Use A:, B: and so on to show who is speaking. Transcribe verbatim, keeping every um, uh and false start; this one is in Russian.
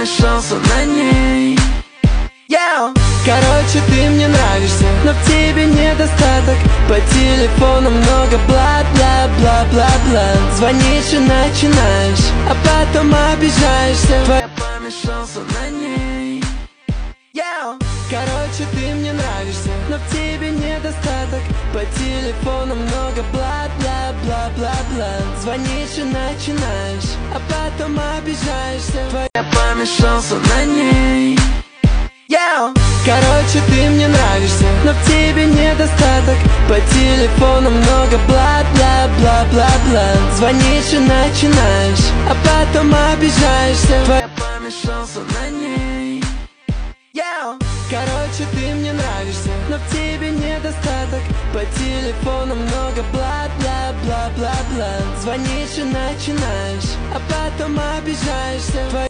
A: помешался на ней.
B: Yeah. Короче, ты мне нравишься, но в тебе недостаток. По телефону много бла-бла-бла-бла-бла. Звонишь и начинаешь, а потом обижаешься.
A: Я помешался на ней.
B: Yeah. Короче, ты мне нравишься, но в тебе недостаток. По телефону много бла-бла-бла-бла-бла. Звонишь и начинаешь, а потом обижаешься.
A: Я помешался на ней.
B: Yeah. Короче, ты мне нравишься, но в тебе недостаток. По телефону много бла-бла-бла-бла-бла. Звонишь и начинаешь, а потом обижаешься.
A: Я помешался на ней.
B: Yeah. Короче, ты мне нравишься, но в тебе недостаток. По телефону много бла-бла-бла-бла-бла. Звонишь и начинаешь, а потом обижаешься.